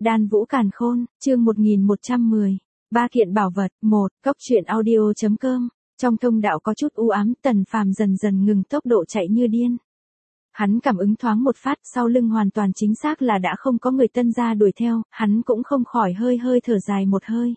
Đan Vũ Càn Khôn, chương 1110. Ba kiện bảo vật. 1. Cốc truyện audio.com. Trong thông đạo có chút u ám, Tần Phàm dần dần ngừng tốc độ chạy như điên. Hắn cảm ứng thoáng một phát, sau lưng hoàn toàn chính xác là đã không có người Tân gia đuổi theo, hắn cũng không khỏi hơi thở dài một hơi.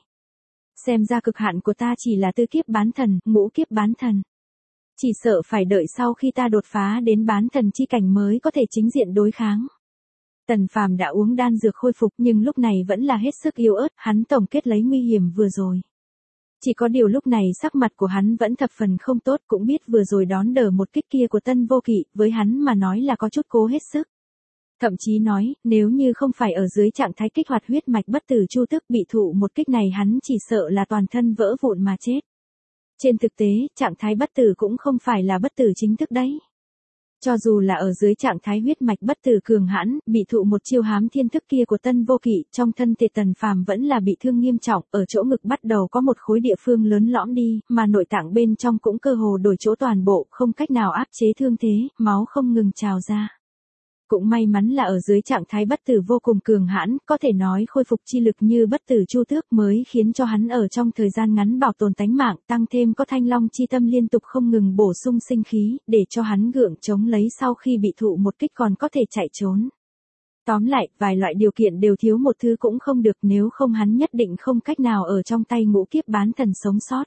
Xem ra cực hạn của ta chỉ là tư kiếp bán thần, ngũ kiếp bán thần. Chỉ sợ phải đợi sau khi ta đột phá đến bán thần chi cảnh mới có thể chính diện đối kháng. Tần Phàm đã uống đan dược khôi phục nhưng lúc này vẫn là hết sức yếu ớt, hắn tổng kết lấy nguy hiểm vừa rồi. Chỉ có điều lúc này sắc mặt của hắn vẫn thập phần không tốt, cũng biết vừa rồi đón đỡ một kích kia của Tân Vô Kỵ, với hắn mà nói là có chút cố hết sức. Thậm chí nói, nếu như không phải ở dưới trạng thái kích hoạt huyết mạch bất tử chu tức bị thụ một kích này hắn chỉ sợ là toàn thân vỡ vụn mà chết. Trên thực tế, trạng thái bất tử cũng không phải là bất tử chính thức đấy. Cho dù là ở dưới trạng thái huyết mạch bất tử cường hãn, bị thụ một chiêu hám thiên thức kia của Tân Vô Kỵ, trong thân thể Tần Phàm vẫn là bị thương nghiêm trọng, ở chỗ ngực bắt đầu có một khối địa phương lớn lõm đi, mà nội tạng bên trong cũng cơ hồ đổi chỗ toàn bộ, không cách nào áp chế thương thế, máu không ngừng trào ra. Cũng may mắn là ở dưới trạng thái bất tử vô cùng cường hãn, có thể nói khôi phục chi lực như bất tử chu tước mới khiến cho hắn ở trong thời gian ngắn bảo tồn tánh mạng, tăng thêm có thanh long chi tâm liên tục không ngừng bổ sung sinh khí, để cho hắn gượng chống lấy sau khi bị thụ một kích còn có thể chạy trốn. Tóm lại, vài loại điều kiện đều thiếu một thứ cũng không được, nếu không hắn nhất định không cách nào ở trong tay ngũ kiếp bán thần sống sót.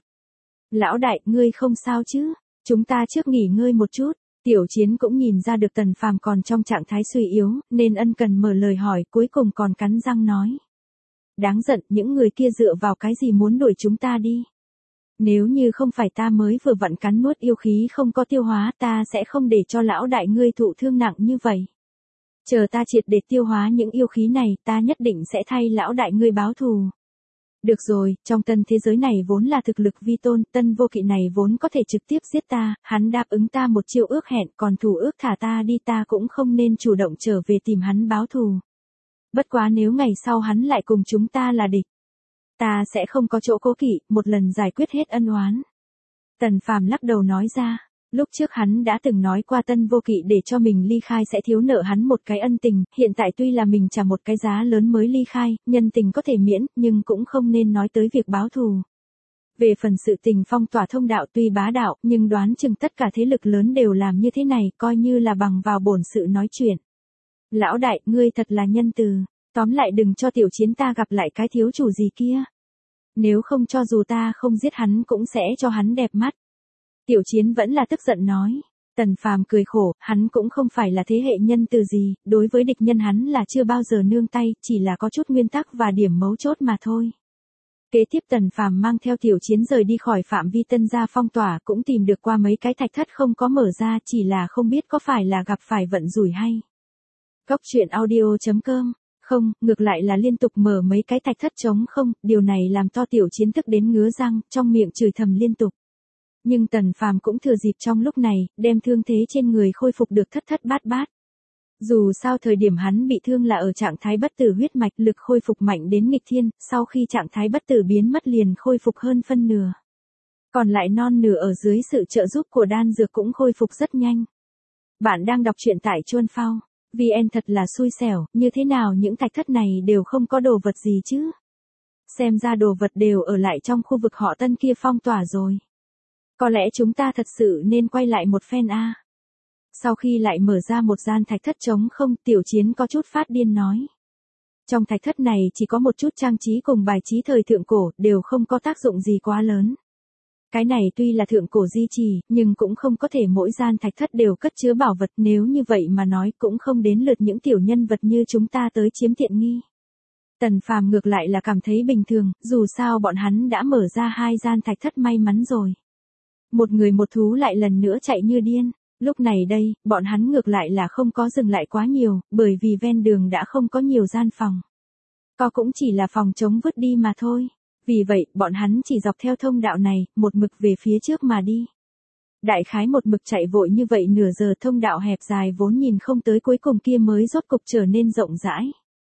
Lão đại, ngươi không sao chứ? Chúng ta trước nghỉ ngơi một chút. Tiểu Chiến cũng nhìn ra được Tần Phàm còn trong trạng thái suy yếu, nên ân cần mở lời hỏi, cuối cùng còn cắn răng nói. Đáng giận, những người kia dựa vào cái gì muốn đuổi chúng ta đi? Nếu như không phải ta mới vừa vặn cắn nuốt yêu khí không có tiêu hóa, ta sẽ không để cho lão đại ngươi thụ thương nặng như vậy. Chờ ta triệt để tiêu hóa những yêu khí này, ta nhất định sẽ thay lão đại ngươi báo thù. Được rồi, trong tân thế giới này vốn là thực lực vi tôn, Tân Vô Kỵ này vốn có thể trực tiếp giết ta, hắn đáp ứng ta một chiêu ước hẹn, còn thủ ước thả ta đi, ta cũng không nên chủ động trở về tìm hắn báo thù. Bất quá nếu ngày sau hắn lại cùng chúng ta là địch, ta sẽ không có chỗ cố kỵ, một lần giải quyết hết ân oán. Tần Phàm lắc đầu nói ra. Lúc trước hắn đã từng nói qua Tân Vô Kỵ để cho mình ly khai sẽ thiếu nợ hắn một cái ân tình, hiện tại tuy là mình trả một cái giá lớn mới ly khai, nhân tình có thể miễn, nhưng cũng không nên nói tới việc báo thù. Về phần sự tình phong tỏa thông đạo tuy bá đạo, nhưng đoán chừng tất cả thế lực lớn đều làm như thế này, coi như là bằng vào bổn sự nói chuyện. Lão đại, ngươi thật là nhân từ, tóm lại đừng cho Tiểu Chiến ta gặp lại cái thiếu chủ gì kia. Nếu không cho dù ta không giết hắn cũng sẽ cho hắn đẹp mắt. Tiểu Chiến vẫn là tức giận nói. Tần Phàm cười khổ, hắn cũng không phải là thế hệ nhân từ gì, đối với địch nhân hắn là chưa bao giờ nương tay, chỉ là có chút nguyên tắc và điểm mấu chốt mà thôi. Kế tiếp Tần Phàm mang theo Tiểu Chiến rời đi khỏi phạm vi Tân gia phong tỏa, cũng tìm được qua mấy cái thạch thất không có mở ra, chỉ là không biết có phải là gặp phải vận rủi hay. Cốc truyện audio.com. Không, ngược lại là liên tục mở mấy cái thạch thất trống không, điều này làm to Tiểu Chiến tức đến ngứa răng, trong miệng chửi thầm liên tục. Nhưng Tần Phàm cũng thừa dịp trong lúc này, đem thương thế trên người khôi phục được thất thất bát bát. Dù sao thời điểm hắn bị thương là ở trạng thái bất tử huyết mạch, lực khôi phục mạnh đến nghịch thiên, sau khi trạng thái bất tử biến mất liền khôi phục hơn phân nửa. Còn lại non nửa ở dưới sự trợ giúp của đan dược cũng khôi phục rất nhanh. Bạn đang đọc truyện tại Chuan Phao. VN thật là xui xẻo, như thế nào những thạch thất này đều không có đồ vật gì chứ? Xem ra đồ vật đều ở lại trong khu vực họ Tân kia phong tỏa rồi. Có lẽ chúng ta thật sự nên quay lại một phen a. Sau khi lại mở ra một gian thạch thất trống không, Tiểu Chiến có chút phát điên nói. Trong thạch thất này chỉ có một chút trang trí cùng bài trí thời thượng cổ, đều không có tác dụng gì quá lớn. Cái này tuy là thượng cổ di trì, nhưng cũng không có thể mỗi gian thạch thất đều cất chứa bảo vật, nếu như vậy mà nói cũng không đến lượt những tiểu nhân vật như chúng ta tới chiếm tiện nghi. Tần Phàm ngược lại là cảm thấy bình thường, dù sao bọn hắn đã mở ra 2 gian thạch thất may mắn rồi. Một người một thú lại lần nữa chạy như điên, lúc này đây, bọn hắn ngược lại là không có dừng lại quá nhiều, bởi vì ven đường đã không có nhiều gian phòng. Có cũng chỉ là phòng trống vứt đi mà thôi. Vì vậy, bọn hắn chỉ dọc theo thông đạo này, một mực về phía trước mà đi. Đại khái một mực chạy vội như vậy nửa giờ, thông đạo hẹp dài vốn nhìn không tới cuối cùng kia mới rốt cục trở nên rộng rãi.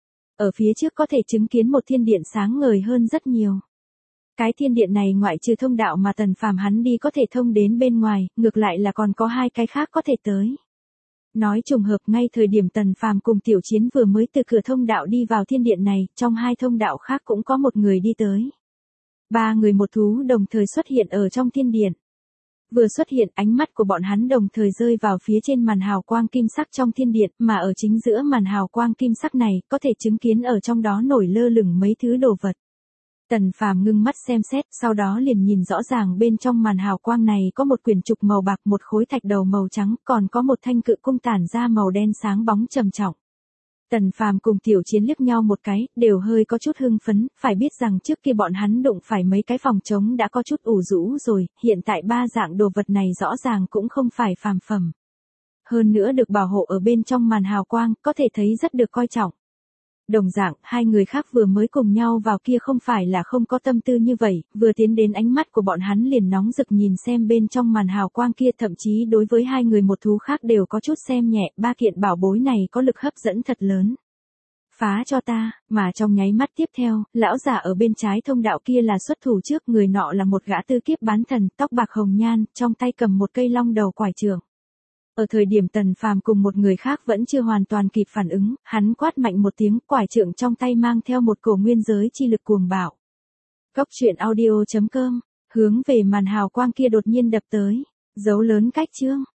Ở phía trước có thể chứng kiến một thiên điện sáng ngời hơn rất nhiều. Cái thiên điện này ngoại trừ thông đạo mà Tần Phàm hắn đi có thể thông đến bên ngoài, ngược lại là còn có 2 cái khác có thể tới. Nói trùng hợp ngay thời điểm Tần Phàm cùng Tiểu Chiến vừa mới từ cửa thông đạo đi vào thiên điện này, trong hai thông đạo khác cũng có một người đi tới. Ba người một thú đồng thời xuất hiện ở trong thiên điện. Vừa xuất hiện, ánh mắt của bọn hắn đồng thời rơi vào phía trên màn hào quang kim sắc trong thiên điện, mà ở chính giữa màn hào quang kim sắc này, có thể chứng kiến ở trong đó nổi lơ lửng mấy thứ đồ vật. Tần Phàm ngưng mắt xem xét, sau đó liền nhìn rõ ràng bên trong màn hào quang này có một quyển trục màu bạc, một khối thạch đầu màu trắng, còn có một thanh cự cung tản ra màu đen sáng bóng trầm trọng. Tần Phàm cùng Tiểu Chiến liếc nhau một cái, đều hơi có chút hưng phấn, phải biết rằng trước kia bọn hắn đụng phải mấy cái phòng trống đã có chút ủ rũ rồi, hiện tại ba dạng đồ vật này rõ ràng cũng không phải phàm phẩm. Hơn nữa được bảo hộ ở bên trong màn hào quang, có thể thấy rất được coi trọng. Đồng dạng, hai người khác vừa mới cùng nhau vào kia không phải là không có tâm tư như vậy, vừa tiến đến ánh mắt của bọn hắn liền nóng rực nhìn xem bên trong màn hào quang kia, thậm chí đối với hai người một thú khác đều có chút xem nhẹ, ba kiện bảo bối này có lực hấp dẫn thật lớn. Phá cho ta, mà trong nháy mắt tiếp theo, lão giả ở bên trái thông đạo kia là xuất thủ trước, người nọ là một gã tư kiếp bán thần, tóc bạc hồng nhan, trong tay cầm một cây long đầu quải trường. Ở thời điểm Tần Phàm cùng một người khác vẫn chưa hoàn toàn kịp phản ứng, hắn quát mạnh một tiếng, quải trượng trong tay mang theo một cổ nguyên giới chi lực cuồng bạo. Cốc truyện audio.com, hướng về màn hào quang kia đột nhiên đập tới, dấu lớn cách chương.